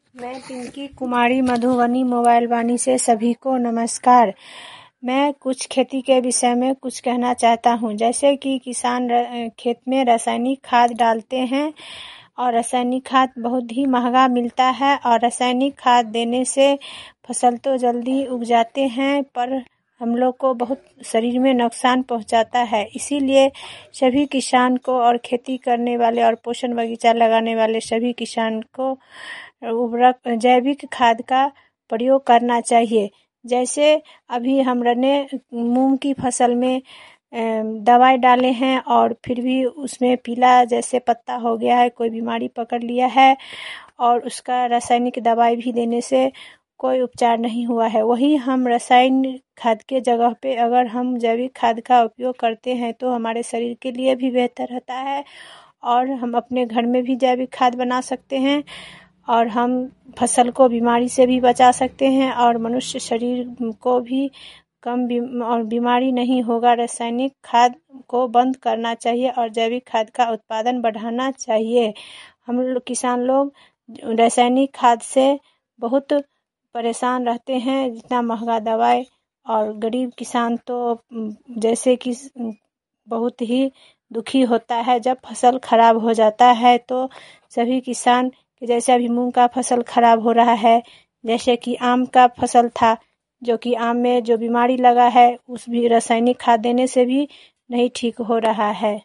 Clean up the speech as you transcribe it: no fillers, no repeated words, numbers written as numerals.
मैं पिंकी कुमारी मधुबनी मोबाइल वाणी से सभी को नमस्कार। मैं कुछ खेती के विषय में कुछ कहना चाहता हूँ। जैसे कि किसान खेत में रासायनिक खाद डालते हैं और रासायनिक खाद बहुत ही महंगा मिलता है और रासायनिक खाद देने से फसल तो जल्दी उग जाते हैं पर हम लोग को बहुत शरीर में नुकसान पहुंचाता है। इसीलिए सभी किसान को और खेती करने वाले और पोषण बगीचा लगाने वाले सभी किसान को उर्वरक जैविक खाद का प्रयोग करना चाहिए। जैसे अभी हमने मूंग की फसल में दवाई डाले हैं और फिर भी उसमें पीला जैसे पत्ता हो गया है, कोई बीमारी पकड़ लिया है और उसका रासायनिक दवाई भी देने से कोई उपचार नहीं हुआ है। वही हम रासायनिक खाद के जगह पे अगर हम जैविक खाद का उपयोग करते हैं तो हमारे शरीर के लिए भी बेहतर रहता है और हम अपने घर में भी जैविक खाद बना सकते हैं और हम फसल को बीमारी से भी बचा सकते हैं और मनुष्य शरीर को भी कम और बीमारी नहीं होगा। रासायनिक खाद को बंद करना चाहिए और जैविक खाद का उत्पादन बढ़ाना चाहिए। हम लोग किसान लोग रासायनिक खाद से बहुत परेशान रहते हैं, जितना महंगा दवाई, और गरीब किसान तो जैसे कि बहुत ही दुखी होता है जब फसल खराब हो जाता है। तो सभी किसान जैसे अभी मूंग का फसल खराब हो रहा है, जैसे कि आम का फसल था जो कि आम में जो बीमारी लगा है उस भी रासायनिक खाद देने से भी नहीं ठीक हो रहा है।